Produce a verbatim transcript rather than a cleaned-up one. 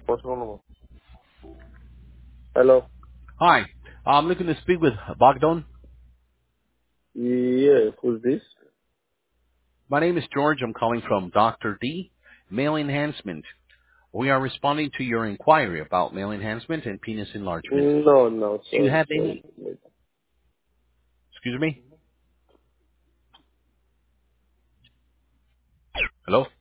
What's going on? Hello? Hi. I'm looking to speak with Bogdan. Yeah, who's this? My name is George. I'm calling from Doctor D, Male Enhancement. We are responding to your inquiry about male enhancement and penis enlargement. No, no, Do you sorry, have sorry. any, excuse me? Hello?